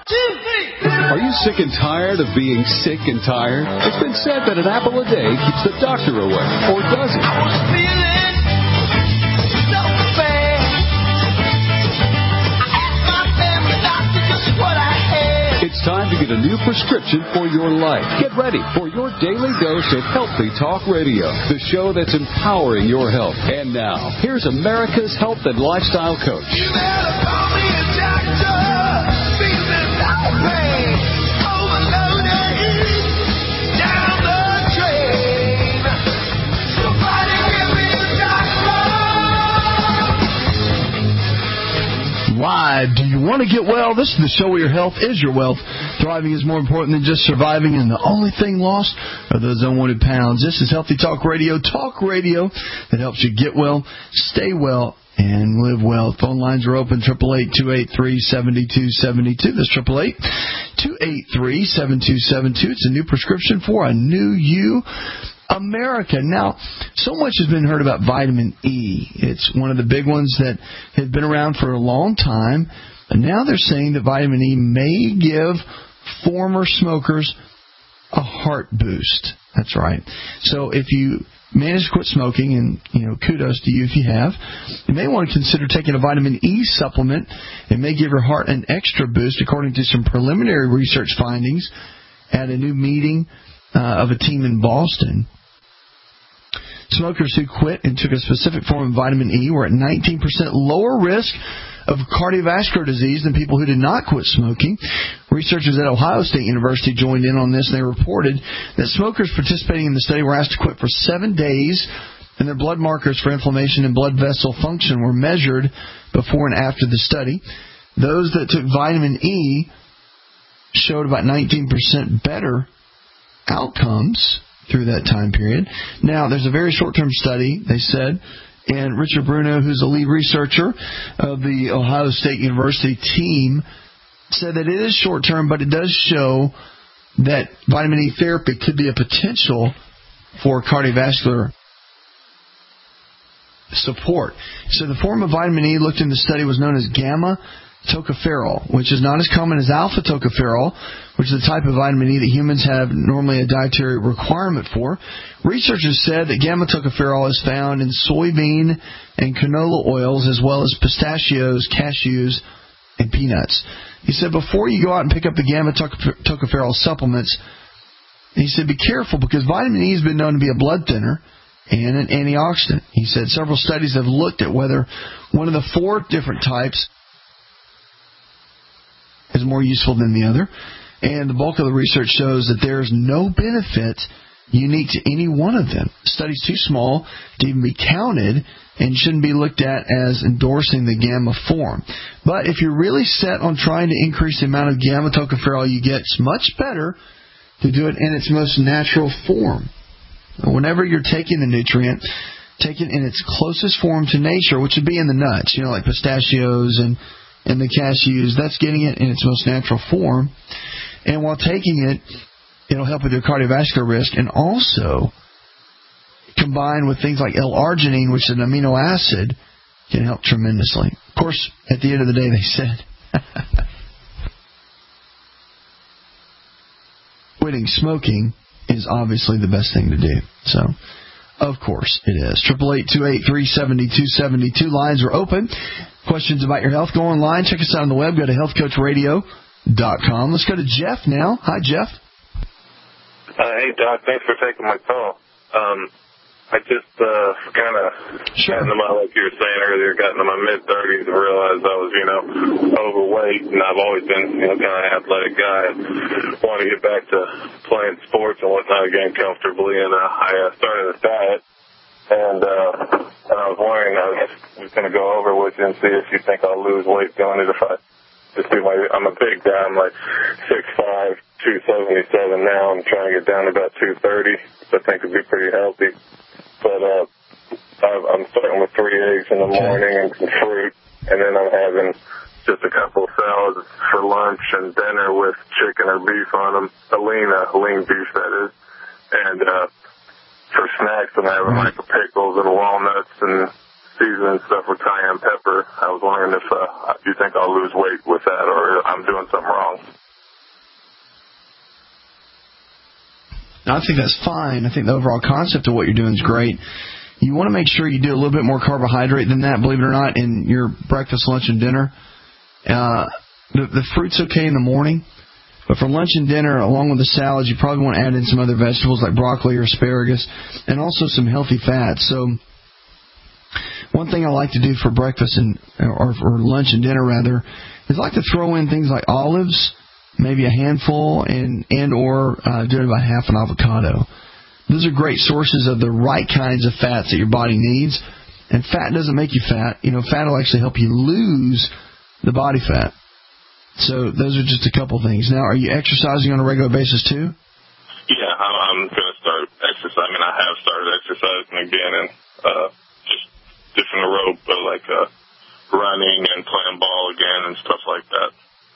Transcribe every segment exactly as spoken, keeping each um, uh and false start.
two, three. Are you sick and tired of being sick and tired? It's been said that an apple a day keeps the doctor away, or does it? I was feeling so bad. I asked my family doctor just what I had. It's time to get a new prescription for your life. Get ready for your daily dose of Healthy Talk Radio, the show that's empowering your health. And now, here's America's health and lifestyle coach. You better call me a doctor. Feeling no pain. Overloaded. Down the drain. Somebody give me a doctor. Why do you want to get well? This is the show where your health is your wealth. Thriving is more important than just surviving, and the only thing lost are those unwanted pounds. This is Healthy Talk Radio, talk radio that helps you get well, stay well, and live well. Phone lines are open, eight eight eight, two eight three, seven two seven two. That's eight eight eight, two eight three, seven two seven two. It's a new prescription for a new you, America. Now, so much has been heard about vitamin E. It's one of the big ones that had been around for a long time. And now they're saying that vitamin E may give former smokers a heart boost. That's right. So if you manage to quit smoking, and you know, kudos to you if you have, you may want to consider taking a vitamin E supplement. It may give your heart an extra boost, according to some preliminary research findings at a new meeting uh, of a team in Boston. Smokers who quit and took a specific form of vitamin E were at nineteen percent lower risk of cardiovascular disease than people who did not quit smoking. Researchers at Ohio State University joined in on this, and they reported that smokers participating in the study were asked to quit for seven days, and their blood markers for inflammation and blood vessel function were measured before and after the study. Those that took vitamin E showed about nineteen percent better outcomes through that time period. Now, there's a very short-term study, they said, and Richard Bruno, who's the lead researcher of the Ohio State University team, said that it is short-term, but it does show that vitamin E therapy could be a potential for cardiovascular support. So the form of vitamin E looked in the study was known as gamma tocopherol, which is not as common as alpha tocopherol, which is the type of vitamin E that humans have normally a dietary requirement for. Researchers said that gamma tocopherol is found in soybean and canola oils, as well as pistachios, cashews, and peanuts. He said before you go out and pick up the gamma tocopherol supplements, he said be careful, because vitamin E has been known to be a blood thinner and an antioxidant. He said several studies have looked at whether one of the four different types is more useful than the other, and the bulk of the research shows that there is no benefit unique to any one of them. The study's too small to even be counted and shouldn't be looked at as endorsing the gamma form. But if you're really set on trying to increase the amount of gamma tocopherol you get, it's much better to do it in its most natural form. Whenever you're taking the nutrient, take it in its closest form to nature, which would be in the nuts, you know, like pistachios and and the cashews. That's getting it in its most natural form. And while taking it, it'll help with your cardiovascular risk, and also combined with things like L-arginine, which is an amino acid, can help tremendously. Of course, at the end of the day, they said quitting smoking is obviously the best thing to do. So, of course, it is. eight eight eight, two eight three, seven two seven two. Lines are open. Questions about your health, go online. Check us out on the web. Go to health coach radio dot com. Let's go to Jeff now. Hi, Jeff. Uh, hey, Doc. Thanks for taking my call. Um, I just uh, kind of sure. got into my, like you were saying earlier, got into my mid-thirties and realized I was, you know, overweight, and I've always been, you know, kind of an athletic guy. I want to get back to playing sports and whatnot again comfortably, and uh, I uh, started a diet. And, uh, and I was wondering, I was just going to go over with you and see if you think I'll lose weight doing it. If I just do my, I'm a big guy, I'm like six five, two seventy-seven now. I'm trying to get down to about two thirty, which I think would be pretty healthy. But, uh, I'm starting with three eggs in the morning and some fruit, and then I'm having just a couple of salads for lunch and dinner with chicken or beef on them, a lean, a lean beef that is, and, uh, for snacks, I'm having like pickles and walnuts and seasoning stuff with cayenne pepper. I was wondering if uh, you think I'll lose weight with that, or I'm doing doing something wrong. I think that's fine. I think the overall concept of what you're doing is great. You want to make sure you do a little bit more carbohydrate than that, believe it or not, in your breakfast, lunch, and dinner. Uh, the, the fruit's okay in the morning, but for lunch and dinner, along with the salads, you probably want to add in some other vegetables like broccoli or asparagus, and also some healthy fats. So one thing I like to do for breakfast and or for lunch and dinner, rather, is I like to throw in things like olives, maybe a handful, and and or uh, doing about half an avocado. Those are great sources of the right kinds of fats that your body needs. And fat doesn't make you fat. You know, fat will actually help you lose the body fat. So those are just a couple things. Now, are you exercising on a regular basis too? Yeah, I'm, I'm going to start exercising. I mean, I have started exercising again, and uh, just different aerobic, but like uh, running and playing ball again and stuff like that.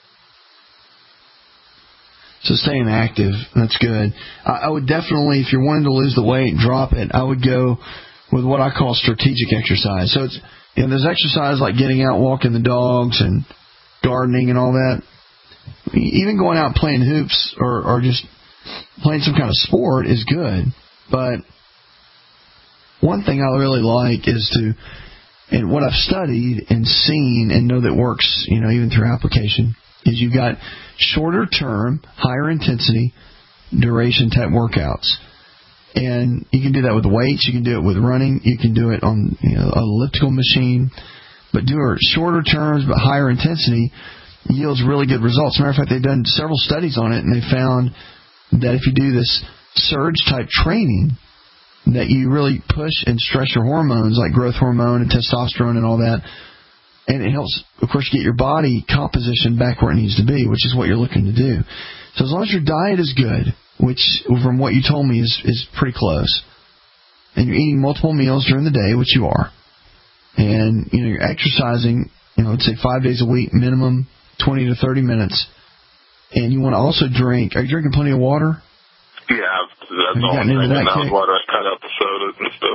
So staying active, that's good. I, I would definitely, if you're wanting to lose the weight, drop it, I would go with what I call strategic exercise. So it's, you know, there's exercise like getting out, walking the dogs, and gardening and all that. Even going out and playing hoops or, or just playing some kind of sport is good. But one thing I really like is to, and what I've studied and seen and know that works, you know, even through application, is you've got shorter term, higher intensity, duration type workouts. And you can do that with weights, you can do it with running, you can do it on, you know, an elliptical machine. But do it shorter terms but higher intensity yields really good results. As a matter of fact, they've done several studies on it, and they found that if you do this surge type training, that you really push and stress your hormones like growth hormone and testosterone and all that. And it helps, of course, get your body composition back where it needs to be, which is what you're looking to do. So as long as your diet is good, which from what you told me is, is pretty close, and you're eating multiple meals during the day, which you are, and you know you're exercising, you know, I'd say five days a week, minimum twenty to thirty minutes, and you want to also drink. Are you drinking plenty of water? Yeah, that's Have you all gotten I'm into that drinking now. kick? Water. I cut out the sodas and stuff.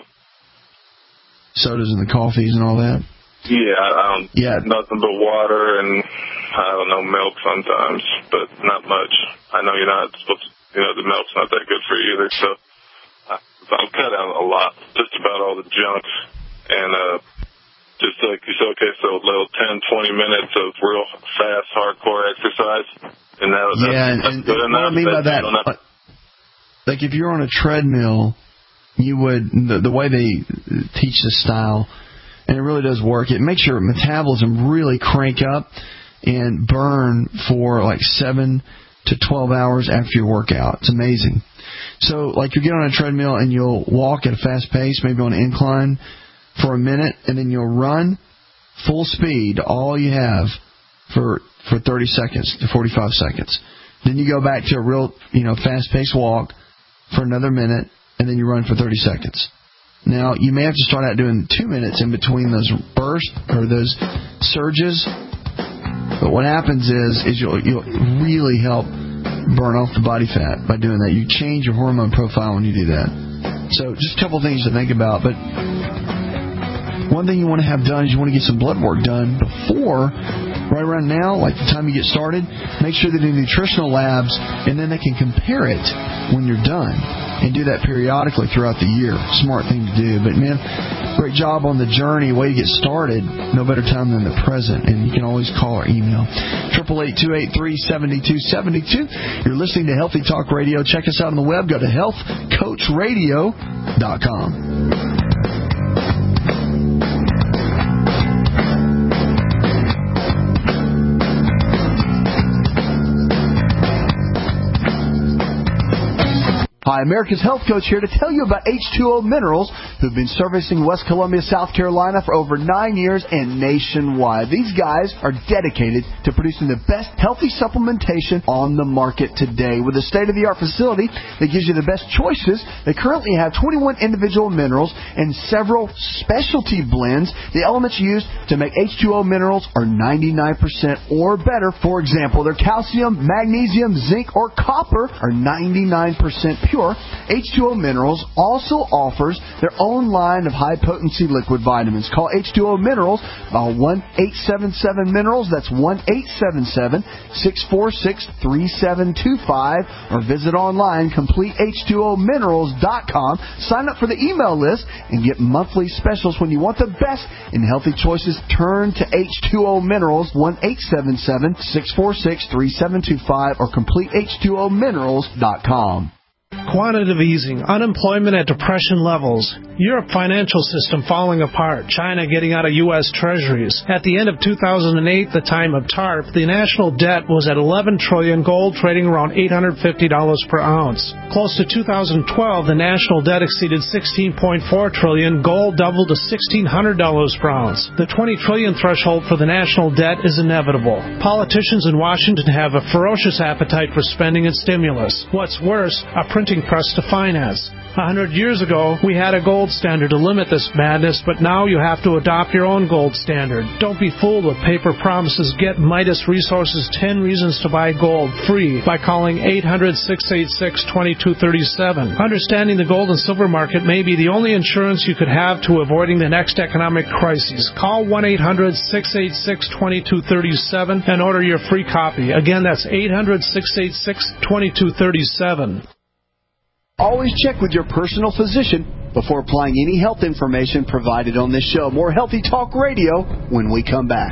Sodas and the coffees and all that. Yeah, I, I don't. Yeah, nothing but water and I don't know milk sometimes, but not much. I know you're not supposed to. You know, the milk's not that good for you either. So I, I'm cut out a lot, just about all the junk, and uh, just like you said, okay, so a little ten, twenty minutes of real fast, hardcore exercise, and that, yeah, that's, and, that's and, good and enough. what I mean by that, like, like if you're on a treadmill, you would the, the way they teach this style, and it really does work. It makes your metabolism really crank up and burn for like seven to twelve hours after your workout. It's amazing. So, like, you get on a treadmill and you'll walk at a fast pace, maybe on an incline for a minute, and then you'll run full speed, all you have, for for thirty seconds to forty-five seconds. Then you go back to a real, you know, fast-paced walk for another minute, and then you run for thirty seconds. Now, you may have to start out doing two minutes in between those bursts or those surges. But what happens is, is you'll, you'll really help burn off the body fat by doing that. You change your hormone profile when you do that. So just a couple things to think about. But one thing you want to have done is you want to get some blood work done before, right around now, like the time you get started. Make sure they do nutritional labs, and then they can compare it when you're done. And do that periodically throughout the year. Smart thing to do. But, man, great job on the journey. Way to get started. No better time than the present. And you can always call or email. eight eight eight, two eight three, seven two seven two. You're listening to Healthy Talk Radio. Check us out on the web. Go to health coach radio dot com. Hi, America's Health Coach here to tell you about H two O Minerals, who've been servicing West Columbia, South Carolina for over nine years and nationwide. These guys are dedicated to producing the best healthy supplementation on the market today. With a state-of-the-art facility that gives you the best choices, they currently have twenty-one individual minerals and several specialty blends. The elements used to make H two O Minerals are ninety-nine percent or better. For example, their calcium, magnesium, zinc, or copper are ninety-nine percent pure. secure, H two O Minerals also offers their own line of high-potency liquid vitamins. Call H two O Minerals by one eight seven seven Minerals. That's one eight seven seven, six four six, three seven two five. Or visit online, complete H two O minerals dot com. Sign up for the email list and get monthly specials. When you want the best in healthy choices, turn to H two O Minerals, one eight seven seven, six four six, three seven two five, or complete H two O minerals dot com. Quantitative easing, unemployment at depression levels, Europe financial system falling apart, China getting out of U S treasuries. At the end of two thousand eight, the time of TARP, the national debt was at eleven trillion dollars, gold trading around eight hundred fifty dollars per ounce. Close to two thousand twelve, the national debt exceeded sixteen point four trillion dollars, gold doubled to sixteen hundred dollars per ounce. The twenty trillion dollars threshold for the national debt is inevitable. Politicians in Washington have a ferocious appetite for spending and stimulus. What's worse, a printing press to finance. A hundred years ago, we had a gold standard to limit this madness, but now you have to adopt your own gold standard. Don't be fooled with paper promises. Get Midas Resources ten Reasons to Buy Gold free by calling eight hundred, six eight six, two two three seven. Understanding the gold and silver market may be the only insurance you could have to avoiding the next economic crisis. Call one eight hundred, six eight six, two two three seven and order your free copy. Again, that's eight hundred, six eight six, two two three seven. Always check with your personal physician before applying any health information provided on this show. More Healthy Talk Radio when we come back.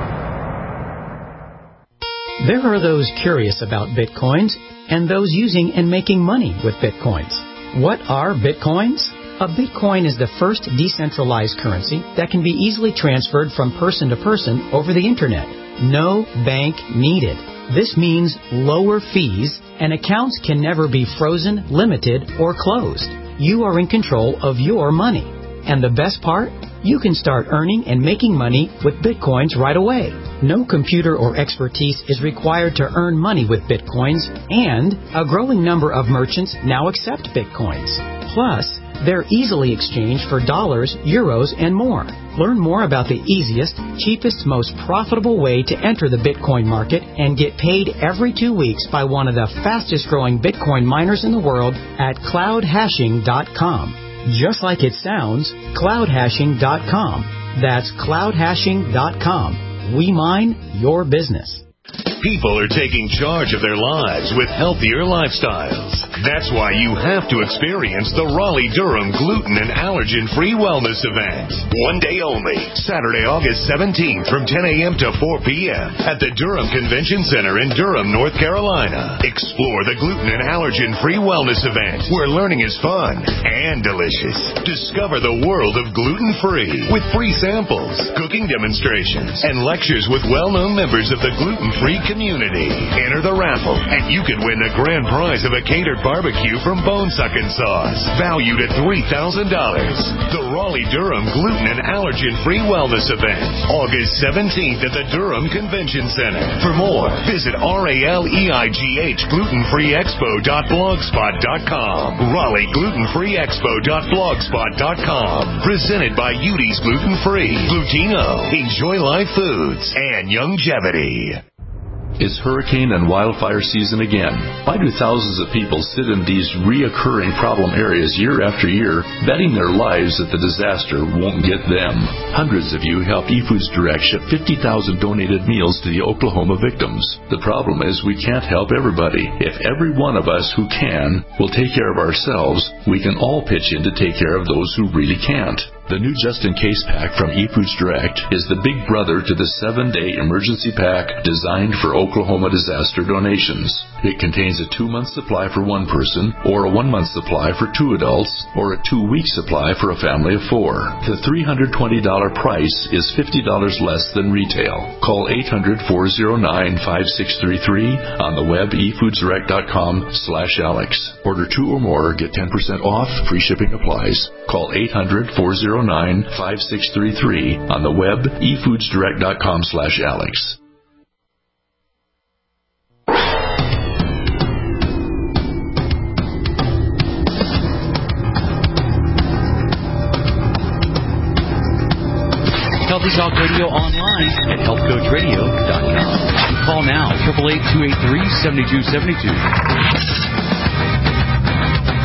There are those curious about Bitcoins and those using and making money with Bitcoins. What are Bitcoins? A Bitcoin is the first decentralized currency that can be easily transferred from person to person over the Internet. No bank needed. This means lower fees, and accounts can never be frozen, limited, or closed. You are in control of your money. And the best part? You can start earning and making money with Bitcoins right away. No computer or expertise is required to earn money with Bitcoins, and a growing number of merchants now accept Bitcoins. Plus, they're easily exchanged for dollars, euros, and more. Learn more about the easiest, cheapest, most profitable way to enter the Bitcoin market and get paid every two weeks by one of the fastest growing Bitcoin miners in the world at cloud hashing dot com. Just like it sounds, cloud hashing dot com. That's cloud hashing dot com. We mine your business. People are taking charge of their lives with healthier lifestyles. That's why you have to experience the Raleigh-Durham Gluten and Allergen-Free Wellness Event. One day only, Saturday, August seventeenth from ten a.m. to four p.m. at the Durham Convention Center in Durham, North Carolina. Explore the Gluten and Allergen-Free Wellness Event, where learning is fun and delicious. Discover the world of gluten-free with free samples, cooking demonstrations, and lectures with well-known members of the gluten-free community. Enter the raffle, and you can win the grand prize of a catered barbecue from Bone Suckin' Sauce, valued at three thousand dollars. The Raleigh-Durham Gluten and Allergen-Free Wellness Event, August seventeenth at the Durham Convention Center. For more, visit R A L E I G H gluten free expo dot blogspot dot com. Raleigh gluten free expo dot blogspot dot com. Presented by Udi's Gluten Free, Glutino, Enjoy Life Foods, and Youngevity. It's hurricane and wildfire season again. Why do thousands of people sit in these reoccurring problem areas year after year, betting their lives that the disaster won't get them? Hundreds of you helped eFoods Direct ship fifty thousand donated meals to the Oklahoma victims. The problem is we can't help everybody. If every one of us who can will take care of ourselves, we can all pitch in to take care of those who really can't. The new just-in-case pack from eFoods Direct is the big brother to the seven-day emergency pack designed for Oklahoma disaster donations. It contains a two-month supply for one person, or a one-month supply for two adults, or a two-week supply for a family of four. The three hundred twenty dollars price is fifty dollars less than retail. Call eight hundred, four oh nine, five six three three on the web e foods direct dot com slash Alex. Order two or more, get ten percent off, free shipping applies. Call eight hundred, four oh nine, five six three three on the web e foods direct dot com slash Alex. Healthy Talk Radio online at health coach radio dot com. Call now, eight eight eight, two eight three, seven two seven two.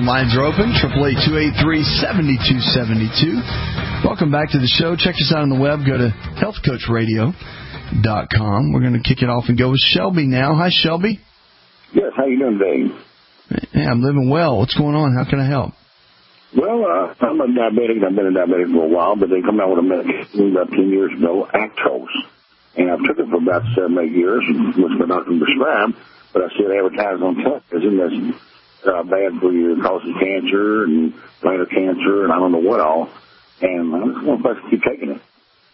lines are open. eight eight eight, two eight three, seven two seven two. Welcome back to the show. Check us out on the web. Go to health coach radio dot com. We're going to kick it off and go with Shelby now. Hi, Shelby. Yes, how you doing, Dave? Yeah, I'm living well. What's going on? How can I help? Well, uh, I'm a diabetic. I've been a diabetic for a while, but they come out with a medication about ten years ago, Actos. And I've took it for about seven, eight years, which my doctor prescribed, but I still advertise on television that's uh, bad for you. It causes cancer and bladder cancer and I don't know what all. And I just want to keep taking it.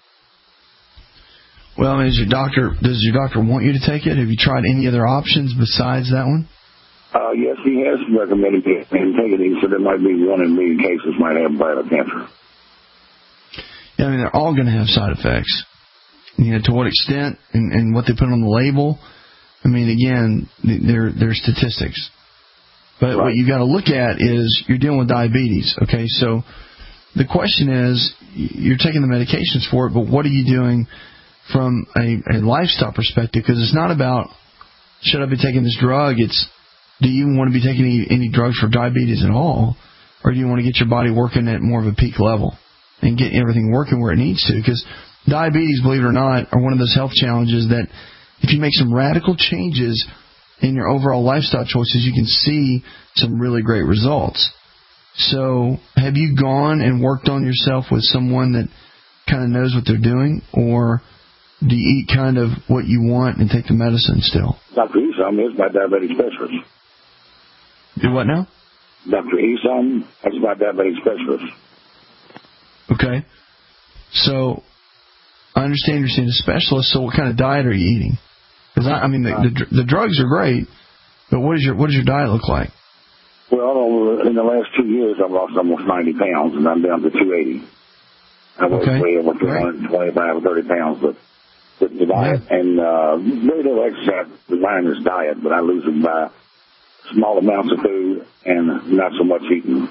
Well, is your doctor, does your doctor want you to take it? Have you tried any other options besides that one? Uh, yes, he has recommended me to take it. He said there might be one in a million cases might have bladder cancer. Yeah, I mean, they're all going to have side effects. You know, to what extent and, and what they put on the label. I mean, again, they're, they're statistics. But right. What you got to look at is you're dealing with diabetes, okay? So the question is, you're taking the medications for it, but what are you doing from a, a lifestyle perspective? Because it's not about, should I be taking this drug? It's, do you want to be taking any, any drugs for diabetes at all? Or do you want to get your body working at more of a peak level and get everything working where it needs to? Because diabetes, believe it or not, are one of those health challenges that if you make some radical changes in your overall lifestyle choices, you can see some really great results. So have you gone and worked on yourself with someone that kind of knows what they're doing, or do you eat kind of what you want and take the medicine still? Doctor Esom is my diabetic specialist. Do what now? Doctor Esom is my diabetic specialist. Okay. So I understand you're seeing a specialist, so what kind of diet are you eating? Because I, I mean, the, the the drugs are great, but what is your what does your diet look like? Well, in the last two years, I've lost almost ninety pounds, and I'm down to two eighty. I was okay. way over two hundred twenty-five or thirty pounds, but with the diet yeah. and uh, very little exercise. Mine is diet, but I lose it by small amounts of food and not so much eating.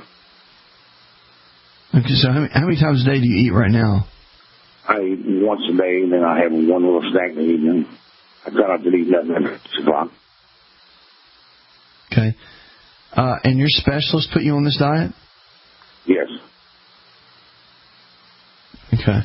Okay, so how many, how many times a day do you eat right now? I eat once a day, and then I have one little snack in the evening. I try not to eat nothing at six o'clock. Okay. Uh, and your specialist put you on this diet? Yes. Okay.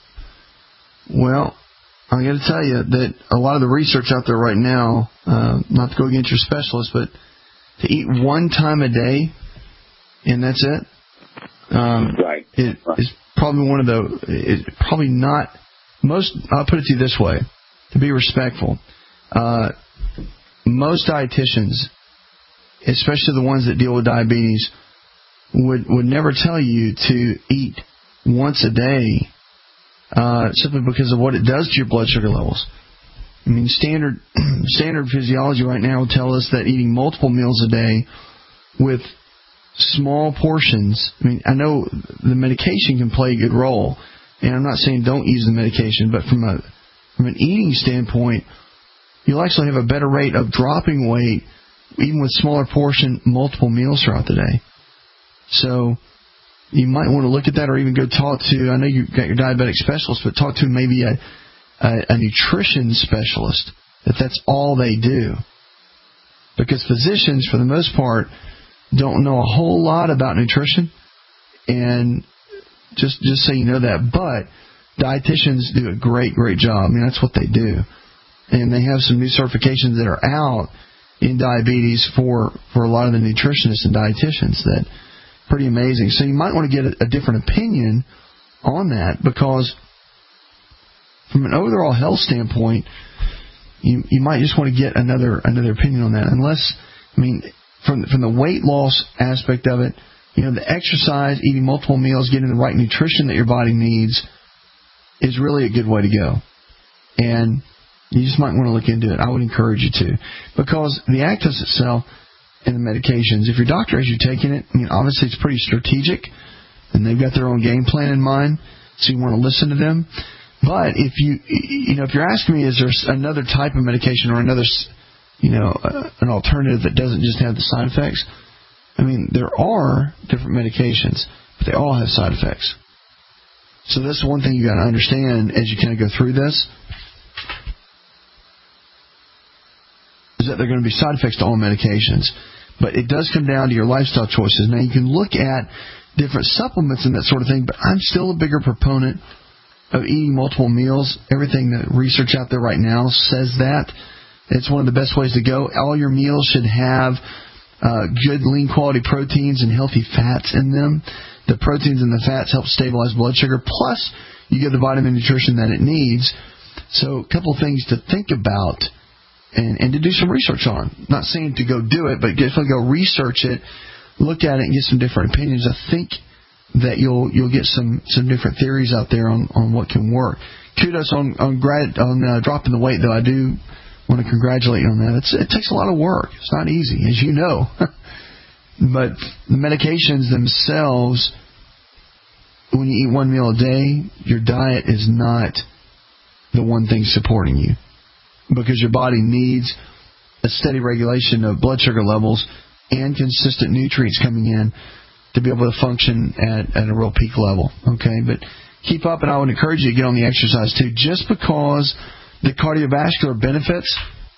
Well, I got to tell you that a lot of the research out there right now, uh, not to go against your specialist, but to eat one time a day, and that's it. Um, right. It right. is probably one of the. It probably not most. I'll put it to you this way, to be respectful. Uh, most dietitians, especially the ones that deal with diabetes, would would never tell you to eat once a day, uh, simply because of what it does to your blood sugar levels. I mean, standard standard physiology right now will tell us that eating multiple meals a day with small portions. I mean, I know the medication can play a good role, and I'm not saying don't use the medication, but from a from an eating standpoint, you'll actually have a better rate of dropping weight even with smaller portion, multiple meals throughout the day. So you might want to look at that, or even go talk to, I know you've got your diabetic specialist, but talk to maybe a, a, a nutrition specialist, if that's all they do. Because physicians, for the most part, don't know a whole lot about nutrition, and just just so you know that. But dietitians do a great, great job. I mean, that's what they do. And they have some new certifications that are out in diabetes for, for a lot of the nutritionists and dietitians that pretty amazing. So you might want to get a, a different opinion on that, because from an overall health standpoint, you you might just want to get another another opinion on that. Unless, I mean, from from the weight loss aspect of it, you know, the exercise, eating multiple meals, getting the right nutrition that your body needs is really a good way to go. And you just might want to look into it. I would encourage you to. Because the Actos itself and the medications, if your doctor has you taking it, I mean, obviously it's pretty strategic, and they've got their own game plan in mind, so you want to listen to them. But if you, you know, if you're asking me, is there another type of medication or another, you know, uh, an alternative that doesn't just have the side effects? I mean, there are different medications, but they all have side effects. So that's one thing you got to understand as you kind of go through this, is that there are going to be side effects to all medications. But it does come down to your lifestyle choices. Now, you can look at different supplements and that sort of thing, but I'm still a bigger proponent of eating multiple meals. Everything that research out there right now says that. It's one of the best ways to go. All your meals should have uh, good, lean quality proteins and healthy fats in them. The proteins and the fats help stabilize blood sugar. Plus, you get the vitamin nutrition that it needs. So a couple of things to think about and, and to do some research on. Not saying to go do it, but definitely go research it, look at it, and get some different opinions. I think that you'll you'll get some, some different theories out there on, on what can work. Kudos on on, grad, on uh, dropping the weight, though. I do want to congratulate you on that. It's, it takes a lot of work. It's not easy, as you know. But the medications themselves, when you eat one meal a day, your diet is not the one thing supporting you, because your body needs a steady regulation of blood sugar levels and consistent nutrients coming in to be able to function at, at a real peak level. Okay, but keep up, and I would encourage you to get on the exercise too. Just because the cardiovascular benefits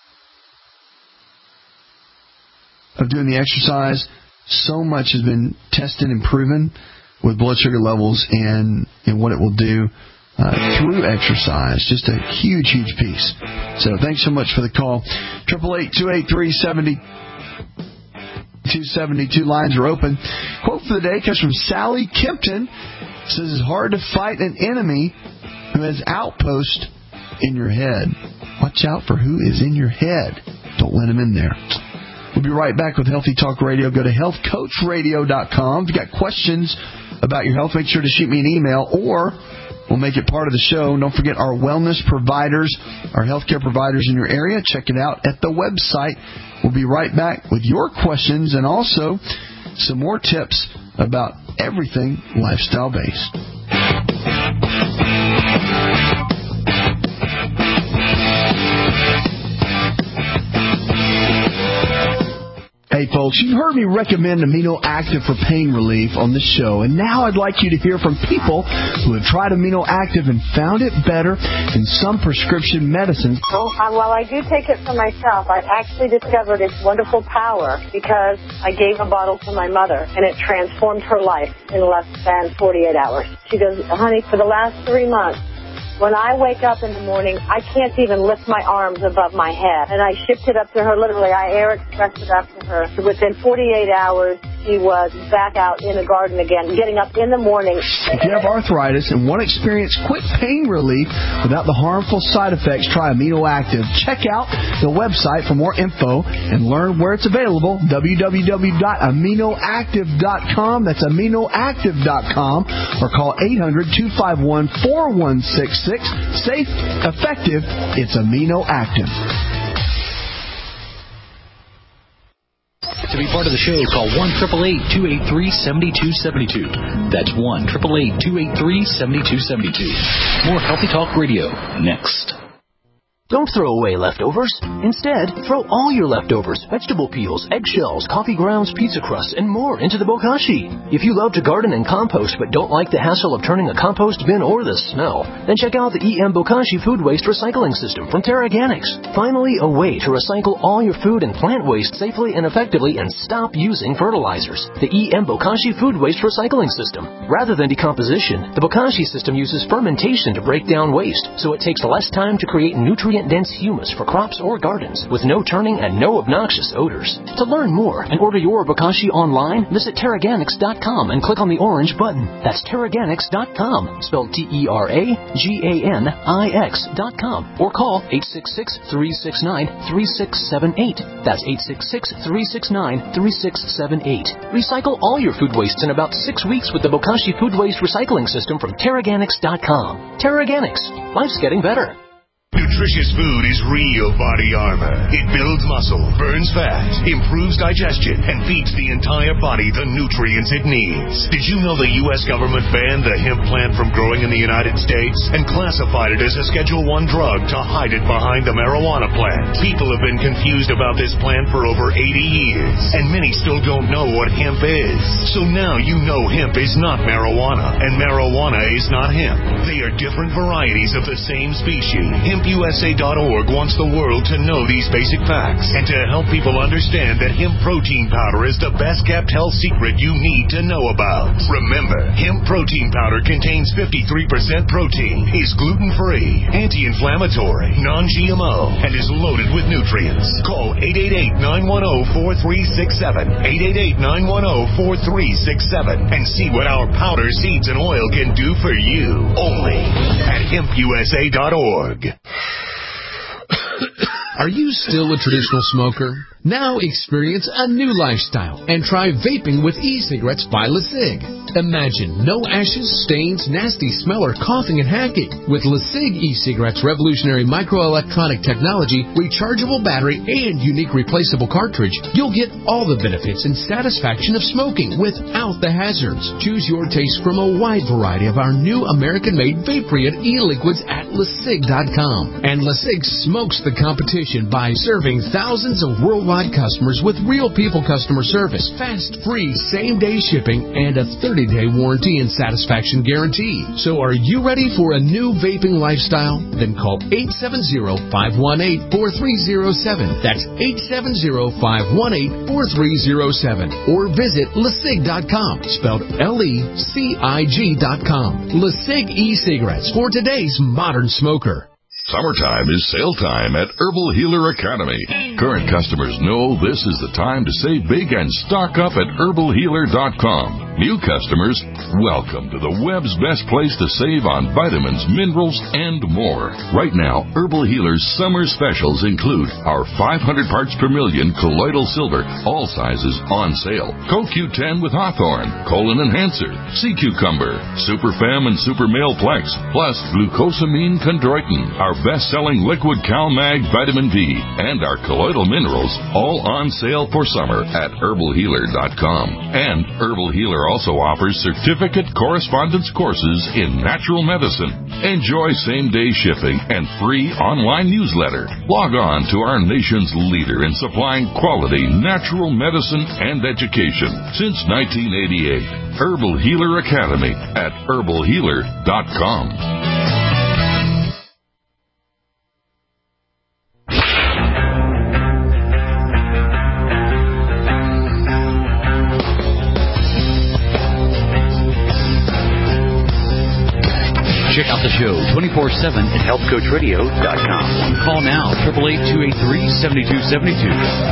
of doing the exercise, so much has been tested and proven with blood sugar levels and, and what it will do uh, through exercise. Just a huge, huge piece. So thanks so much for the call. eight eight eight, two eight three, seven two seven two. Lines are open. Quote for the day comes from Sally Kempton. It says, it's hard to fight an enemy who has outpost in your head. Watch out for who is in your head. Don't let him in there. We'll be right back with Healthy Talk Radio. Go to health coach radio dot com. If you've got questions about your health, make sure to shoot me an email, or we'll make it part of the show. And don't forget our wellness providers, our healthcare providers in your area. Check it out at the website. We'll be right back with your questions and also some more tips about everything lifestyle-based. Hey folks, you've heard me recommend Amino Active for pain relief on the show, and now I'd like you to hear from people who have tried Amino Active and found it better than some prescription medicines. Oh, uh, well, I do take it for myself. I actually discovered its wonderful power because I gave a bottle to my mother, and it transformed her life in less than forty-eight hours. She goes, honey, for the last three months, when I wake up in the morning, I can't even lift my arms above my head. And I shipped it up to her, literally. I air expressed it up to her. So within forty-eight hours, she was back out in the garden again, getting up in the morning. If you have arthritis and want to experience quick pain relief without the harmful side effects, try Amino Active. Check out the website for more info and learn where it's available, w w w dot amino active dot com. That's amino active dot com. Or call eight hundred, two five one, four one six six. Safe, effective, it's Amino Active. To be part of the show, call one eight eight eight, two eight three, seven two seven two. That's one eight eight eight, two eight three, seven two seven two. More Healthy Talk Radio next. Don't throw away leftovers. Instead, throw all your leftovers, vegetable peels, eggshells, coffee grounds, pizza crusts, and more into the bokashi. If you love to garden and compost but don't like the hassle of turning a compost bin or the smell, then check out the E M Bokashi Food Waste Recycling System from Terraganics. Finally, a way to recycle all your food and plant waste safely and effectively and stop using fertilizers. The E M Bokashi Food Waste Recycling System. Rather than decomposition, the Bokashi system uses fermentation to break down waste, so it takes less time to create nutrient dense humus for crops or gardens with no turning and no obnoxious odors. To learn more and order your bokashi online, visit Terraganics dot com and click on the orange button. That's Terraganics dot com, spelled T E R A G A N I X dot com, or call eight six six, three six nine, three six seven eight. That's eight six six, three six nine, three six seven eight. Recycle all your food wastes in about six weeks with the Bokashi Food Waste Recycling System from Terraganics dot com. Terraganics. Life's getting better. Nutritious food is real body armor. It builds muscle, burns fat, improves digestion, and feeds the entire body the nutrients it needs. Did you know the U S government banned the hemp plant from growing in the United States and classified it as a Schedule one drug to hide it behind the marijuana plant? People have been confused about this plant for over eighty years, and many still don't know what hemp is. So now you know hemp is not marijuana, and marijuana is not hemp. They are different varieties of the same species. Hemp hemp u s a dot org wants the world to know these basic facts and to help people understand that hemp protein powder is the best-kept health secret you need to know about. Remember, hemp protein powder contains fifty-three percent protein, is gluten-free, anti-inflammatory, non-G M O, and is loaded with nutrients. Call eight eight eight, nine one zero, four three six seven, eight eight eight, nine one zero, four three six seven, and see what our powder, seeds, and oil can do for you. Only at hemp u s a dot org. Are you still a traditional smoker? Now experience a new lifestyle and try vaping with e-cigarettes by LeSig. Imagine no ashes, stains, nasty smell, or coughing and hacking. With LeSig e-cigarettes' revolutionary microelectronic technology, rechargeable battery, and unique replaceable cartridge, you'll get all the benefits and satisfaction of smoking without the hazards. Choose your taste from a wide variety of our new American-made Vaporeon e-liquids at LeSig dot com. And LeSig smokes the competition by serving thousands of worldwide customers with real people customer service, fast, free, same-day shipping, and a thirty-day warranty and satisfaction guarantee. So are you ready for a new vaping lifestyle? Then call eight seven zero, five one eight, four three zero seven. That's eight seven zero, five one eight, four three zero seven. Or visit LeSig dot com, spelled L E C I G dot com. LeSig e-cigarettes for today's modern smoker. Summertime is sale time at Herbal Healer Academy. Current customers know this is the time to save big and stock up at herbal healer dot com. New customers, welcome to the web's best place to save on vitamins, minerals, and more. Right now, Herbal Healer's summer specials include our five hundred parts per million colloidal silver, all sizes on sale. Co Q ten with Hawthorne, Colon Enhancer, Sea Cucumber, Super Fem and Super Male Plex, plus Glucosamine Chondroitin, our best-selling liquid CalMag Vitamin D, and our colloidal minerals, all on sale for summer at herbal healer dot com. And Herbal Healer also offers certificate correspondence courses in natural medicine. Enjoy same-day shipping and free online newsletter. Log on to our nation's leader in supplying quality natural medicine and education since nineteen eighty-eight. Herbal Healer Academy at herbal healer dot com. Check out the show twenty-four seven at health coach radio dot com. Call now, eight eight eight, two eight three, seven two seven two.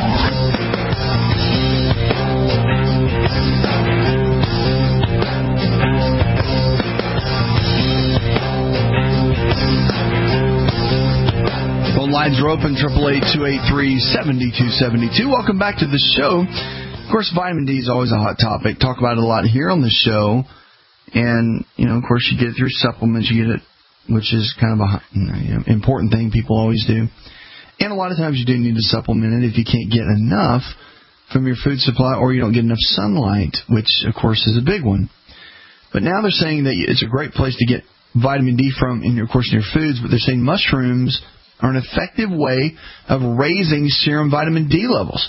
Phone lines are open, eight eight eight, two eight three, seven two seven two. Welcome back to the show. Of course, vitamin D is always a hot topic. Talk about it a lot here on the show. And, you know, of course, you get it through supplements. You get it, which is kind of a you know, important thing people always do. And a lot of times you do need to supplement it if you can't get enough from your food supply or you don't get enough sunlight, which, of course, is a big one. But now they're saying that it's a great place to get vitamin D from, in your, of course, in your foods, but they're saying mushrooms are an effective way of raising serum vitamin D levels.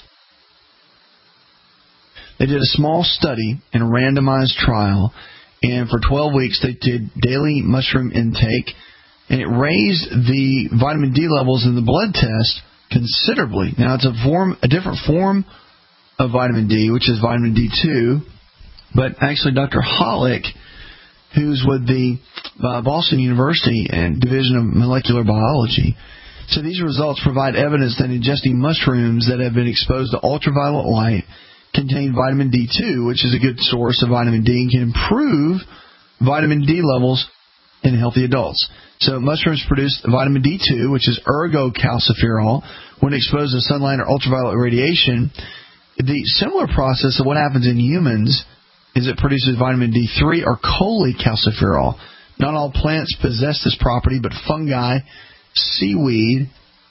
They did a small study in a randomized trial. And for twelve weeks, they did daily mushroom intake, and it raised the vitamin D levels in the blood test considerably. Now, it's a form, a different form of vitamin D, which is vitamin D two, but actually Doctor Hollick, who's with the uh, Boston University and Division of Molecular Biology, said these results provide evidence that ingesting mushrooms that have been exposed to ultraviolet light contain vitamin D two, which is a good source of vitamin D and can improve vitamin D levels in healthy adults. So mushrooms produce vitamin D two, which is ergocalciferol, when exposed to sunlight or ultraviolet radiation. The similar process of what happens in humans is it produces vitamin D three or cholecalciferol. Not all plants possess this property, but fungi, seaweed,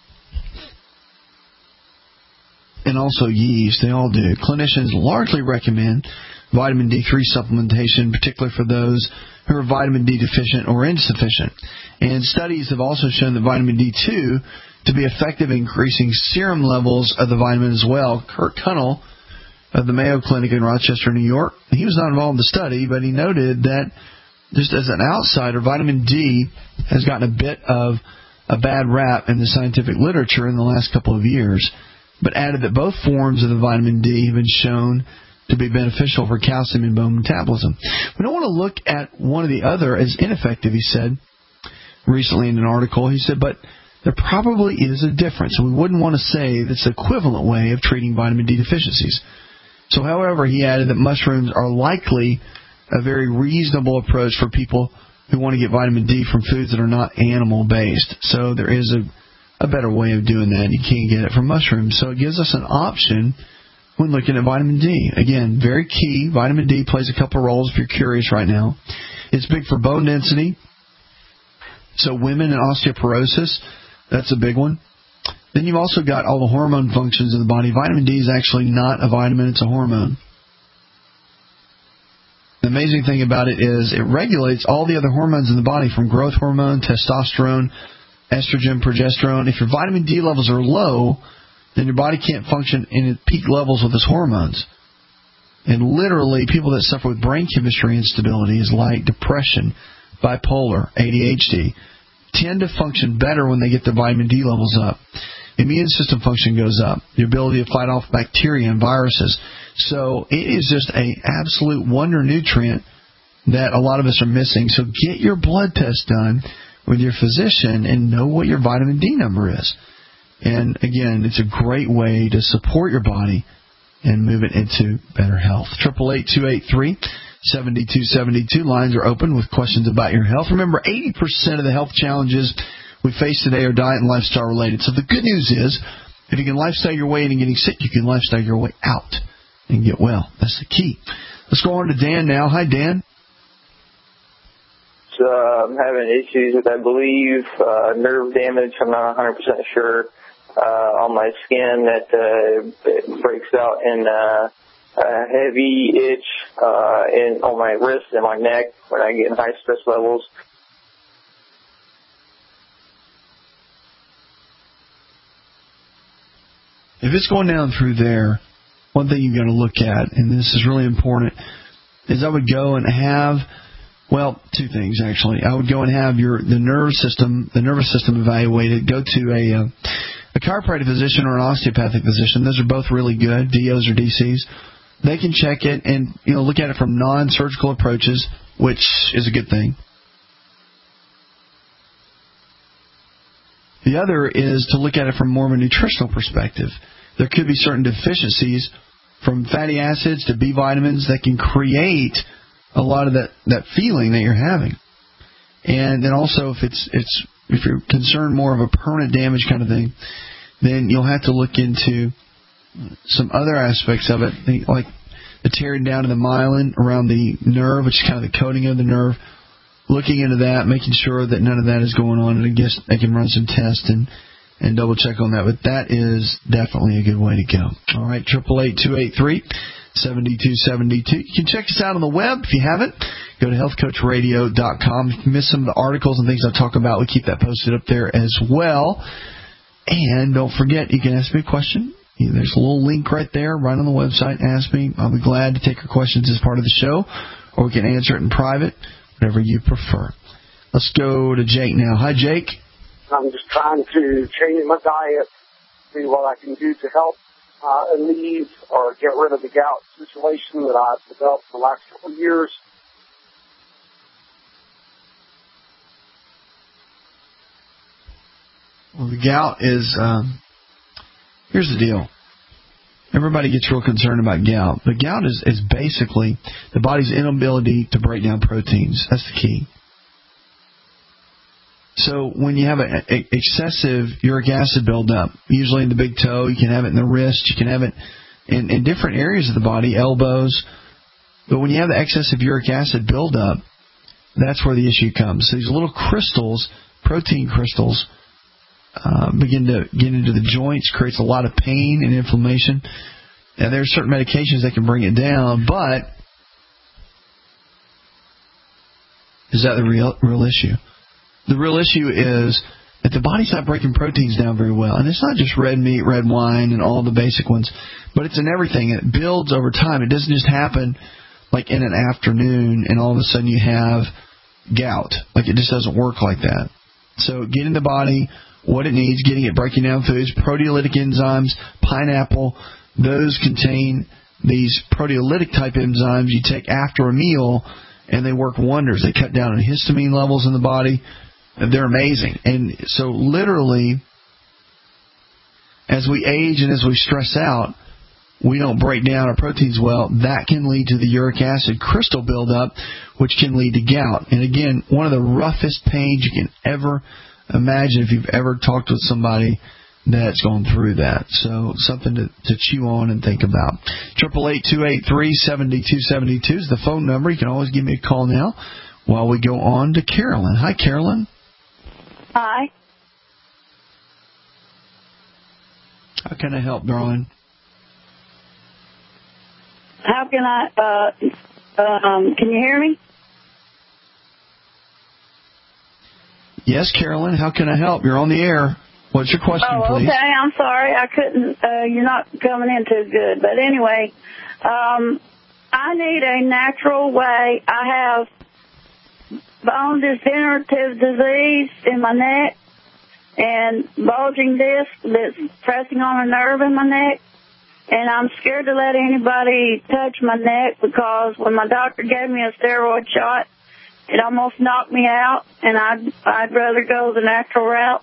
and also yeast, they all do. Clinicians largely recommend vitamin D three supplementation, particularly for those who are vitamin D deficient or insufficient. And studies have also shown that vitamin D two to be effective in increasing serum levels of the vitamin as well. Kurt Kunnell of the Mayo Clinic in Rochester, New York, he was not involved in the study, but he noted that just as an outsider, vitamin D has gotten a bit of a bad rap in the scientific literature in the last couple of years, but added that both forms of the vitamin D have been shown to be beneficial for calcium and bone metabolism. We don't want to look at one or the other as ineffective, he said recently in an article. He said, but there probably is a difference, and we wouldn't want to say that's the equivalent way of treating vitamin D deficiencies. So, however, he added that mushrooms are likely a very reasonable approach for people who want to get vitamin D from foods that are not animal-based. So there is a, a better way of doing that. You can't get it from mushrooms. So it gives us an option when looking at vitamin D. Again, very key. Vitamin D plays a couple roles if you're curious right now. It's big for bone density. So women and osteoporosis, that's a big one. Then you've also got all the hormone functions of the body. Vitamin D is actually not a vitamin, it's a hormone. The amazing thing about it is it regulates all the other hormones in the body, from growth hormone, testosterone, estrogen, progesterone. If your vitamin D levels are low, then your body can't function in peak levels with its hormones. And literally, people that suffer with brain chemistry instabilities like depression, bipolar, A D H D, tend to function better when they get their vitamin D levels up. Immune system function goes up. The ability to fight off bacteria and viruses. So it is just an absolute wonder nutrient that a lot of us are missing. So get your blood test done with your physician and know what your vitamin D number is. And again, it's a great way to support your body and move it into better health. eight eight eight, two eight three, seven two seven two. Lines are open with questions about your health. Remember, eighty percent of the health challenges we face today are diet and lifestyle related. So the good news is, if you can lifestyle your way in and getting sick, you can lifestyle your way out and get well. That's the key. Let's go on to Dan now. Hi, Dan. So, uh, I'm having issues with, I believe, uh, nerve damage. I'm not one hundred percent sure. Uh, on my skin that uh, it breaks out in uh, a heavy itch uh, in on my wrist and my neck when I get in high stress levels. If it's going down through there, one thing you've got to look at, and this is really important, is I would go and have, well, two things actually. I would go and have your the nerve system, the nervous system evaluated. Go to a uh, a chiropractic physician or an osteopathic physician. Those are both really good, D Os or D Cs. They can check it and, you know, look at it from non-surgical approaches, which is a good thing. The other is to look at it from more of a nutritional perspective. There could be certain deficiencies from fatty acids to B vitamins that can create a lot of that, that feeling that you're having. And then also, if it's it's if you're concerned more of a permanent damage kind of thing, then you'll have to look into some other aspects of it, like the tearing down of the myelin around the nerve, which is kind of the coating of the nerve. Looking into that, making sure that none of that is going on, and I guess they can run some tests and, and double check on that. But that is definitely a good way to go. All right, eight eight eight, two eight three, seven two seven two. You can check us out on the web if you haven't. Go to health coach radio dot com. If you miss some of the articles and things I talk about, we keep that posted up there as well. And don't forget, you can ask me a question. There's a little link right there, right on the website. Ask me. I'll be glad to take your questions as part of the show, or we can answer it in private, whatever you prefer. Let's go to Jake now. Hi, Jake. I'm just trying to change my diet, see what I can do to help uh, alleviate or get rid of the gout situation that I've developed for the last couple of years. Well, the gout is, um, here's the deal. Everybody gets real concerned about gout. But gout is, is basically the body's inability to break down proteins. That's the key. So when you have an excessive uric acid buildup, usually in the big toe, you can have it in the wrist, you can have it in, in different areas of the body, elbows. But when you have the excessive uric acid buildup, that's where the issue comes. So these little crystals, protein crystals, Uh, begin to get into the joints, creates a lot of pain and inflammation. And there are certain medications that can bring it down, but is that the real real issue? The real issue is that the body's not breaking proteins down very well. And it's not just red meat, red wine, and all the basic ones, but it's in everything. It builds over time. It doesn't just happen like in an afternoon and all of a sudden you have gout. Like, it just doesn't work like that. So getting the body what it needs, getting it breaking down foods, proteolytic enzymes, pineapple, those contain these proteolytic type enzymes you take after a meal, and they work wonders. They cut down on histamine levels in the body. They're amazing. And so literally, as we age and as we stress out, we don't break down our proteins well. That can lead to the uric acid crystal buildup, which can lead to gout. And again, one of the roughest pains you can ever imagine if you've ever talked with somebody that's gone through that. So something to, to chew on and think about. Triple eight two eight three seven two seven two is the phone number. You can always give me a call now while we go on to Carolyn. Hi, Carolyn. Hi. How can I help, darling? How can I, uh, um, can you hear me? Yes, Carolyn, how can I help? You're on the air. What's your question, oh, please? okay, I'm sorry. I couldn't, uh, you're not coming in too good. But anyway, um, I need a natural way. I have bone degenerative disease in my neck and bulging disc that's pressing on a nerve in my neck. And I'm scared to let anybody touch my neck because when my doctor gave me a steroid shot, it almost knocked me out, and I'd, I'd rather go the natural route.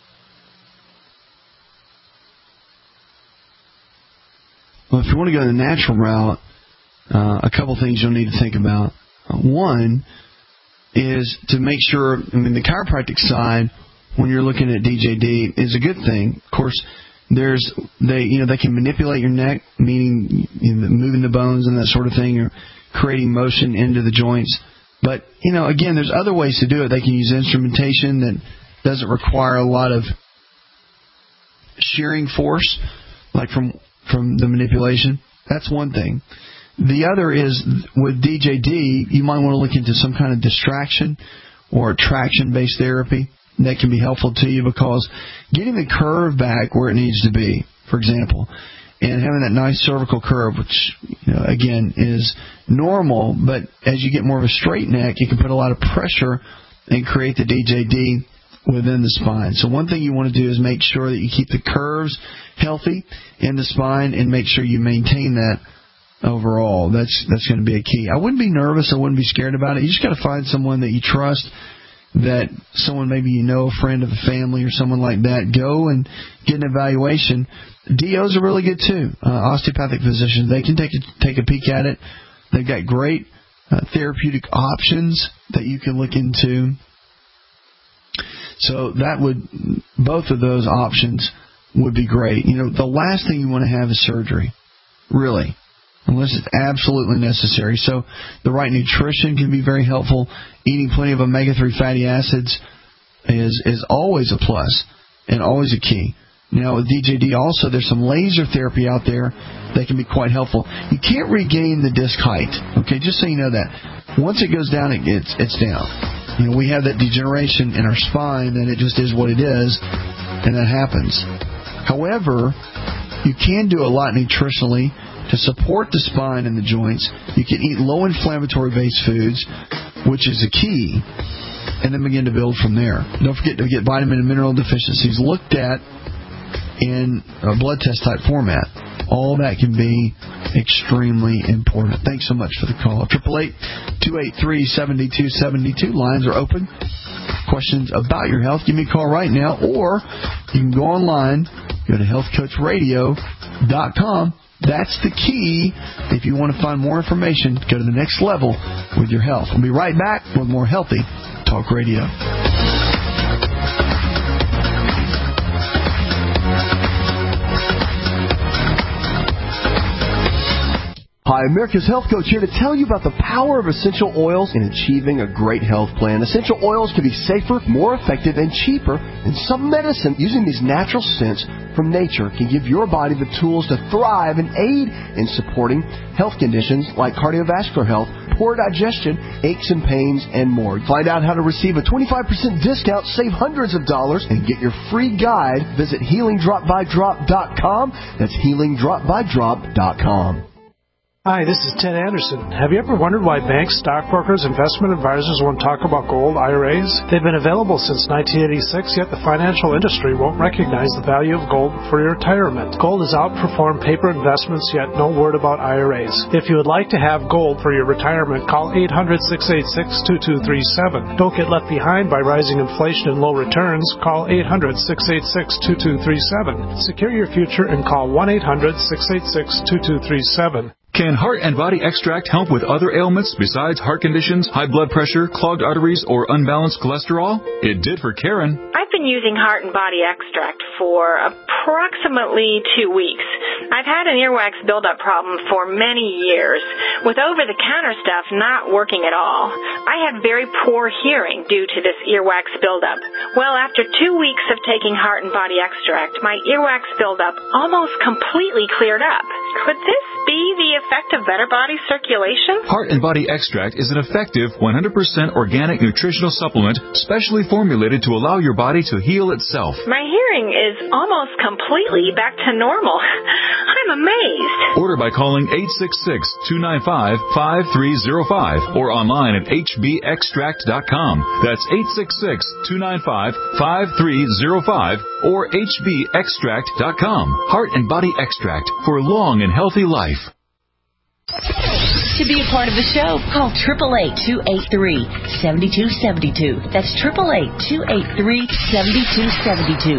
Well, if you want to go the natural route, uh, a couple things you'll need to think about. Uh, one is to make sure, I mean, the chiropractic side, when you're looking at D J D, is a good thing. Of course, there's they you know they can manipulate your neck, meaning you know, moving the bones and that sort of thing, or creating motion into the joints. But you know, again, there's other ways to do it. They can use instrumentation that doesn't require a lot of shearing force, like from from the manipulation. That's one thing. The other is with D J D, you might want to look into some kind of distraction or traction-based therapy. That can be helpful to you because getting the curve back where it needs to be, for example, and having that nice cervical curve, which, you know, again, is normal, but as you get more of a straight neck, you can put a lot of pressure and create the D J D within the spine. So one thing you want to do is make sure that you keep the curves healthy in the spine and make sure you maintain that overall. That's that's going to be a key. I wouldn't be nervous. I wouldn't be scared about it. You just got to find someone that you trust, that someone maybe you know, a friend of a family or someone like that. Go and get an evaluation. D Os are really good too. Uh, osteopathic physicians, they can take a, take a peek at it. They've got great uh, therapeutic options that you can look into. So that would, both of those options would be great. You know, the last thing you want to have is surgery, really, unless it's absolutely necessary. So the right nutrition can be very helpful. Eating plenty of omega three fatty acids is is always a plus and always a key. Now with D J D also, there's some laser therapy out there that can be quite helpful. You can't regain the disc height, okay, just so you know that. Once it goes down, it gets, it's down. You know, we have that degeneration in our spine, and it just is what it is, and that happens. However, you can do a lot nutritionally to support the spine and the joints. You can eat low-inflammatory based foods, which is a key, and then begin to build from there. Don't forget to get vitamin and mineral deficiencies looked at in a blood test type format. All that can be extremely important. Thanks so much for the call. Triple eight two eight three seven two seven two. Lines are open. Questions about your health, give me a call right now, or you can go online, go to health coach radio dot com. That's the key. If you want to find more information, go to the next level with your health. We'll be right back with more Healthy Talk Radio. Hi, America's Health Coach here to tell you about the power of essential oils in achieving a great health plan. Essential oils can be safer, more effective, and cheaper than some medicine. Using these natural scents from nature can give your body the tools to thrive and aid in supporting health conditions like cardiovascular health, poor digestion, aches and pains, and more. Find out how to receive a twenty-five percent discount, save hundreds of dollars, and get your free guide. Visit healing drop by drop dot com. That's healing drop by drop dot com. Hi, this is Ted Anderson. Have you ever wondered why banks, stockbrokers, investment advisors won't talk about gold I R As? They've been available since nineteen eighty-six, yet the financial industry won't recognize the value of gold for your retirement. Gold has outperformed paper investments, yet no word about I R As. If you would like to have gold for your retirement, call eight hundred, six eight six, two two three seven. Don't get left behind by rising inflation and low returns. Call eight hundred, six eight six, two two three seven. Secure your future and call one eight hundred, six eight six, two two three seven. Can Heart and Body Extract help with other ailments besides heart conditions, high blood pressure, clogged arteries, or unbalanced cholesterol? It did for Karen. I've been using Heart and Body Extract for approximately two weeks. I've had an earwax buildup problem for many years, with over-the-counter stuff not working at all. I had very poor hearing due to this earwax buildup. Well, after two weeks of taking Heart and Body Extract, my earwax buildup almost completely cleared up. Could this be the effect of better body circulation? Heart and Body Extract is an effective one hundred percent organic nutritional supplement specially formulated to allow your body to heal itself. My hearing is almost completely back to normal. I'm amazed. Order by calling eight six six, two nine five, five three zero five or online at h b extract dot com. That's eight six six, two nine five, five three zero five or h b extract dot com. Heart and Body Extract for a long and healthy life. To be a part of the show, call eight eight eight, two eight three, seven two seven two. That's eight eight eight, two eight three, seven two seven two.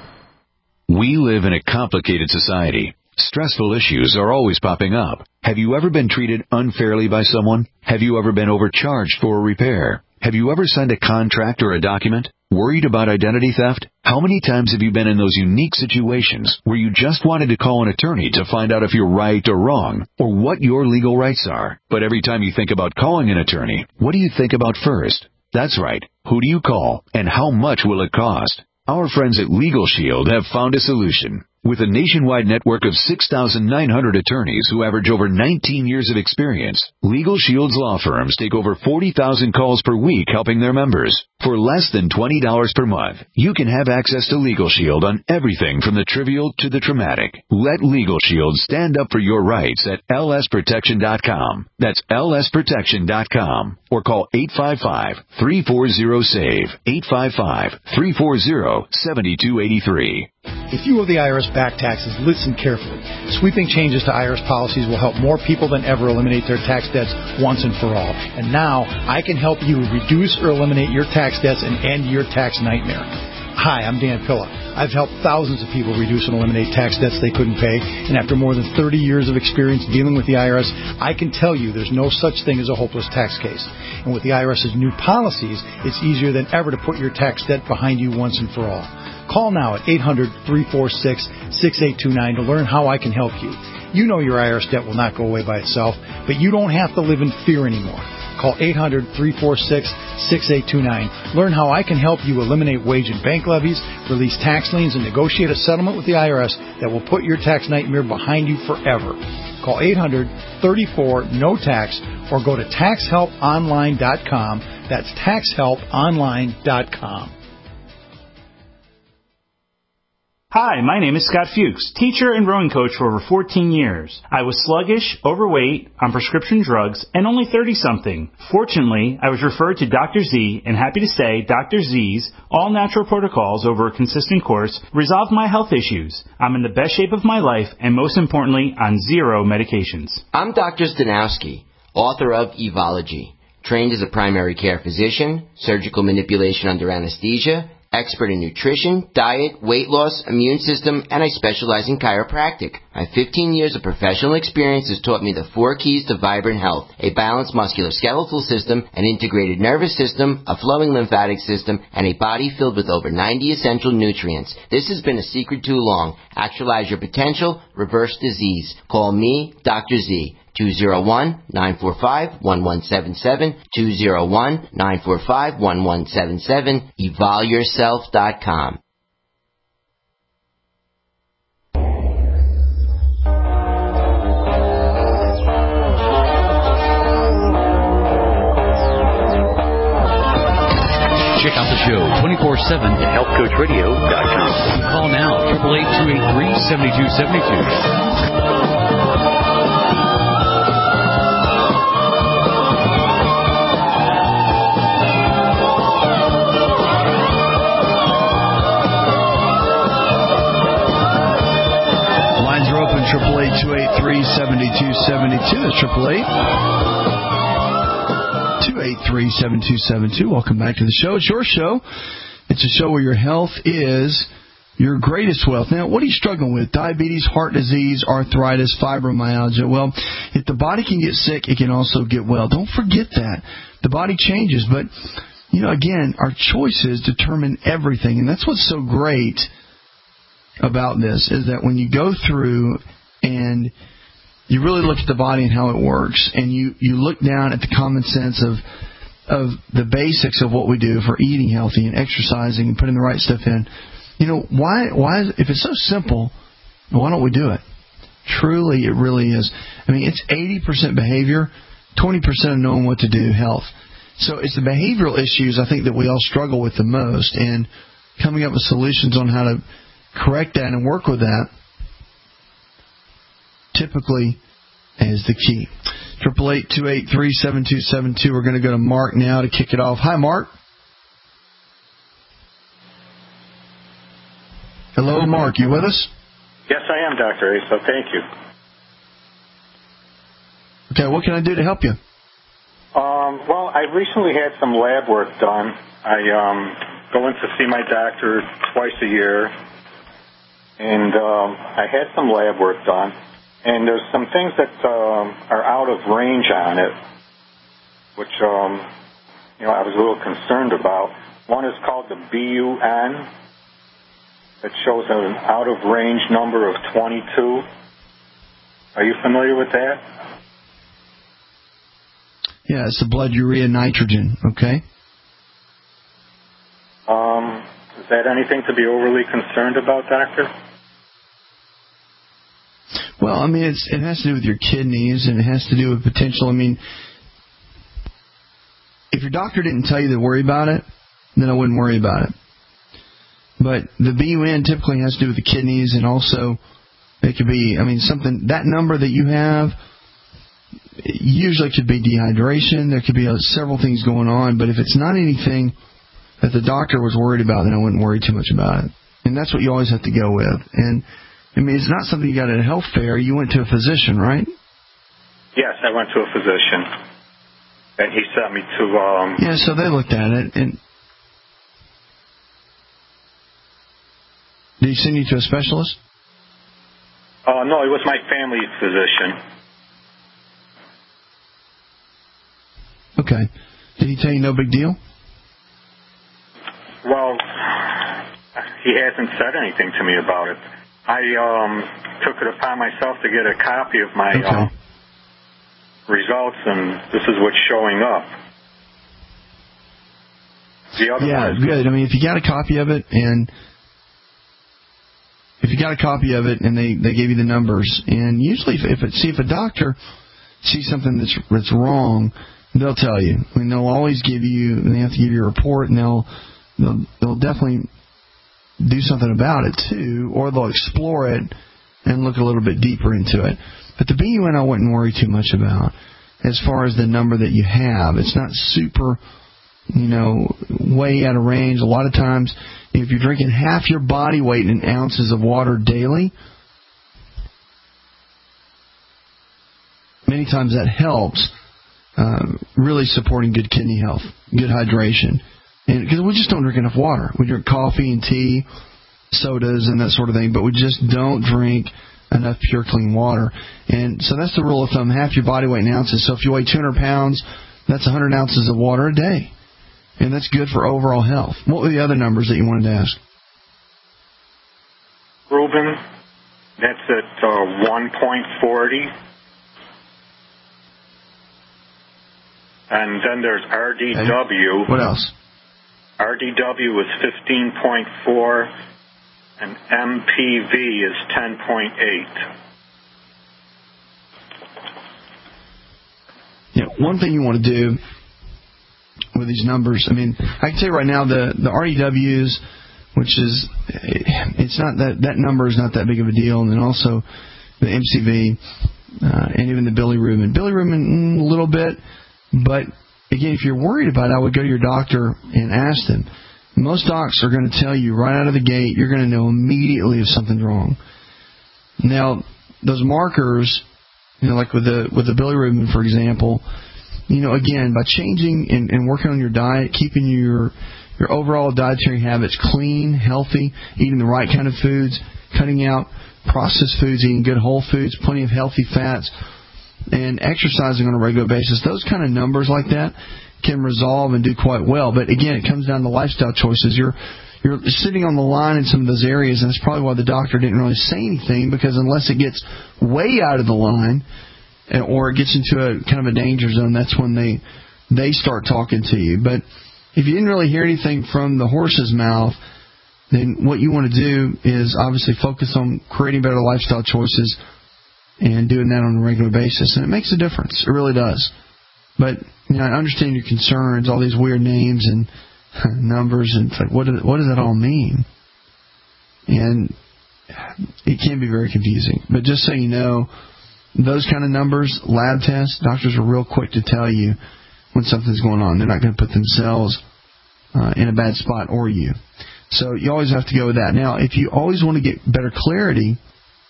We live in a complicated society. Stressful issues are always popping up. Have you ever been treated unfairly by someone? Have you ever been overcharged for a repair? Have you ever signed a contract or a document? Worried about identity theft? How many times have you been in those unique situations where you just wanted to call an attorney to find out if you're right or wrong, or what your legal rights are? But every time you think about calling an attorney, what do you think about first? That's right. Who do you call, and how much will it cost? Our friends at Legal Shield have found a solution. With a nationwide network of six thousand nine hundred attorneys who average over nineteen years of experience, Legal Shield's law firms take over forty thousand calls per week helping their members. For less than twenty dollars per month, you can have access to Legal Shield on everything from the trivial to the traumatic. Let Legal Shield stand up for your rights at l s protection dot com. That's l s protection dot com. Or call eight five five, three four zero, SAVE, eight five five, three four zero, seven two eight three. If you owe the I R S back taxes, listen carefully. Sweeping changes to I R S policies will help more people than ever eliminate their tax debts once and for all. And now, I can help you reduce or eliminate your tax debts and end your tax nightmare. Hi, I'm Dan Pilla. I've helped thousands of people reduce and eliminate tax debts they couldn't pay, and after more than thirty years of experience dealing with the I R S, I can tell you there's no such thing as a hopeless tax case. And with the IRS's new policies, it's easier than ever to put your tax debt behind you once and for all. Call now at eight hundred, three four six, six eight two nine to learn how I can help you. You know your I R S debt will not go away by itself, but you don't have to live in fear anymore. Call eight hundred, three four six, six eight two nine. Learn how I can help you eliminate wage and bank levies, release tax liens, and negotiate a settlement with the I R S that will put your tax nightmare behind you forever. Call eight hundred, three four, N O tax or go to tax help online dot com. That's tax help online dot com. Hi, my name is Scott Fuchs, teacher and rowing coach for over fourteen years. I was sluggish, overweight, on prescription drugs, and only thirty-something. Fortunately, I was referred to Doctor Z, and happy to say Doctor Z's all-natural protocols over a consistent course resolved my health issues. I'm in the best shape of my life, and most importantly, on zero medications. I'm Doctor Stanowski, author of Evology, trained as a primary care physician, surgical manipulation under anesthesia, expert in nutrition, diet, weight loss, immune system, and I specialize in chiropractic. My fifteen years of professional experience has taught me the four keys to vibrant health: a balanced musculoskeletal system, an integrated nervous system, a flowing lymphatic system, and a body filled with over ninety essential nutrients. This has been a secret too long. Actualize your potential, reverse disease. Call me, Doctor Z. two oh one, nine four five, one one seven seven, two oh one, nine four five, one one seven seven, evol yourself dot com. Check out the show twenty-four seven at health coach radio dot com. Call now, eight eight eight, two eight three, seven two seven two. two eight three, seven two seven two. That's triple eight two eight three, seven two seven two. Welcome back to the show. It's your show. It's a show where your health is your greatest wealth. Now, what are you struggling with? Diabetes, heart disease, arthritis, fibromyalgia. Well, if the body can get sick, it can also get well. Don't forget that. The body changes, but, you know, again, our choices determine everything. And that's what's so great about this, is that when you go through and you really look at the body and how it works, and you, you look down at the common sense of of the basics of what we do for eating healthy and exercising and putting the right stuff in, you know, why, why is, if it's so simple, why don't we do it? Truly, it really is. I mean, it's eighty percent behavior, twenty percent of knowing what to do, health. So it's the behavioral issues, I think, that we all struggle with the most, and coming up with solutions on how to correct that and work with that typically is the key. Triple eight two eight three seven two seven two. We're going to go to Mark now to kick it off. Hi, Mark. Hello, Mark. You with us? Yes, I am, Doctor Asa. Thank you. Okay, what can I do to help you? Um, well, I recently had some lab work done. I um, go in to see my doctor twice a year, and um, I had some lab work done. And there's some things that um, are out of range on it, which um, you know I was a little concerned about. One is called the B U N. It shows an out-of-range number of twenty-two. Are you familiar with that? Yeah, it's the blood urea nitrogen, okay? Um, is that anything to be overly concerned about, Doctor? Well, I mean, it's, it has to do with your kidneys, and it has to do with potential. I mean, if your doctor didn't tell you to worry about it, then I wouldn't worry about it. But the B U N typically has to do with the kidneys, and also it could be, I mean, something, that number that you have usually could be dehydration. There could be uh, several things going on, but if it's not anything that the doctor was worried about, then I wouldn't worry too much about it. And that's what you always have to go with. And I mean, it's not something you got at a health fair. You went to a physician, right? Yes, I went to a physician, and he sent me to... Um, yeah, so they looked at it, and... Did he send you to a specialist? Uh, no, it was my family physician. Okay. Did he tell you no big deal? Well, he hasn't said anything to me about it. I um, took it upon myself to get a copy of my okay. uh, results, and this is what's showing up. The other yeah, one is good. I mean, if you got a copy of it, and if you got a copy of it, and they, they gave you the numbers, and usually if, if it, see if a doctor sees something that's that's wrong, they'll tell you. I mean, they'll always give you, they have to give you a report, and they'll they'll, they'll definitely do something about it too, or they'll explore it and look a little bit deeper into it. But the B U N I wouldn't worry too much about as far as the number that you have. It's not super, you know, way out of range. A lot of times, if you're drinking half your body weight in ounces of water daily, many times that helps uh, really supporting good kidney health, good hydration. And because we just don't drink enough water. We drink coffee and tea, sodas and that sort of thing, but we just don't drink enough pure, clean water. And so that's the rule of thumb, half your body weight in ounces. So if you weigh two hundred pounds, that's one hundred ounces of water a day. And that's good for overall health. What were the other numbers that you wanted to ask? Reuben, that's at uh, one point four zero. And then there's R D W. What else? R D W is fifteen point four, and M P V is ten point eight. Yeah, one thing you want to do with these numbers, I mean, I can tell you right now, the, the R D Ws, which is, it's not that, that number is not that big of a deal, and then also the M C V, uh, and even the bilirubin. Bilirubin, mm, a little bit, but again, if you're worried about it, I would go to your doctor and ask them. Most docs are going to tell you right out of the gate, you're going to know immediately if something's wrong. Now, those markers, you know, like with the with the bilirubin, for example, you know, again, by changing and, and working on your diet, keeping your your overall dietary habits clean, healthy, eating the right kind of foods, cutting out processed foods, eating good whole foods, plenty of healthy fats, and exercising on a regular basis, those kind of numbers like that can resolve and do quite well. But again, it comes down to lifestyle choices. You're you're sitting on the line in some of those areas, and that's probably why the doctor didn't really say anything, because unless it gets way out of the line or it gets into a kind of a danger zone, that's when they they start talking to you. But if you didn't really hear anything from the horse's mouth, then what you want to do is obviously focus on creating better lifestyle choices and doing that on a regular basis. And it makes a difference. It really does. But, you know, I understand your concerns, all these weird names and numbers, and it's like, what, do, what does that all mean? And it can be very confusing. But just so you know, those kind of numbers, lab tests, doctors are real quick to tell you when something's going on. They're not going to put themselves uh, in a bad spot, or you. So you always have to go with that. Now, if you always want to get better clarity,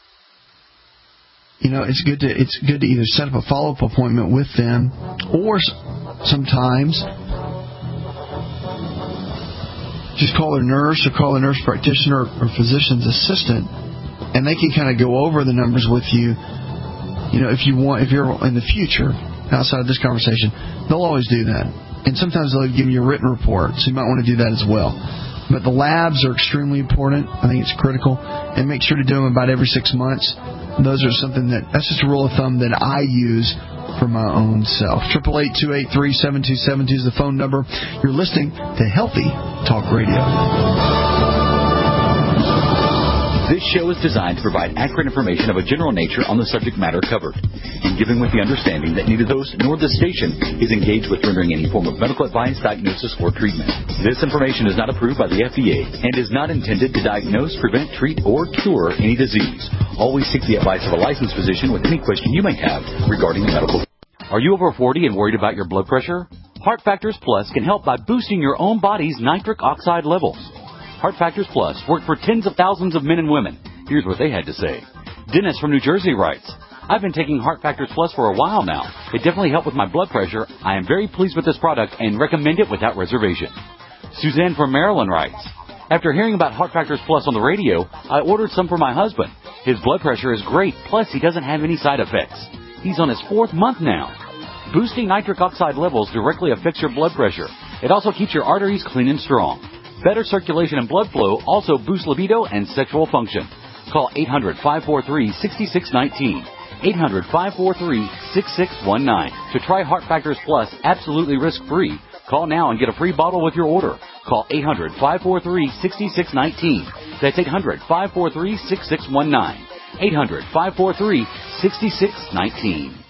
you know, it's good to it's good to either set up a follow-up appointment with them, or sometimes just call their nurse or call a nurse practitioner or physician's assistant, and they can kind of go over the numbers with you. You know, if you want, if you're in the future outside of this conversation, they'll always do that. And sometimes they'll give you a written report, so you might want to do that as well. But the labs are extremely important. I think it's critical. And make sure to do them about every six months. Those are something that, that's just a rule of thumb that I use for my own self. eight eight eight, two eight three, seven two seven two is the phone number. You're listening to Healthy Talk Radio. This show is designed to provide accurate information of a general nature on the subject matter covered, and given with the understanding that neither the host nor the station is engaged with rendering any form of medical advice, diagnosis, or treatment. This information is not approved by the F D A and is not intended to diagnose, prevent, treat, or cure any disease. Always seek the advice of a licensed physician with any question you may have regarding medical. Are you over forty and worried about your blood pressure? Heart Factors Plus can help by boosting your own body's nitric oxide levels. Heart Factors Plus worked for tens of thousands of men and women. Here's what they had to say. Dennis from New Jersey writes, I've been taking Heart Factors Plus for a while now. It definitely helped with my blood pressure. I am very pleased with this product and recommend it without reservation. Suzanne from Maryland writes, after hearing about Heart Factors Plus on the radio, I ordered some for my husband. His blood pressure is great, plus he doesn't have any side effects. He's on his fourth month now. Boosting nitric oxide levels directly affects your blood pressure. It also keeps your arteries clean and strong. Better circulation and blood flow also boosts libido and sexual function. Call eight hundred, five four three, six six one nine, eight hundred, five four three, six six one nine. To try Heart Factors Plus absolutely risk-free, call now and get a free bottle with your order. Call eight hundred, five four three, six six one nine. That's eight hundred, five four three, six six one nine. eight hundred, five four three, six six one nine.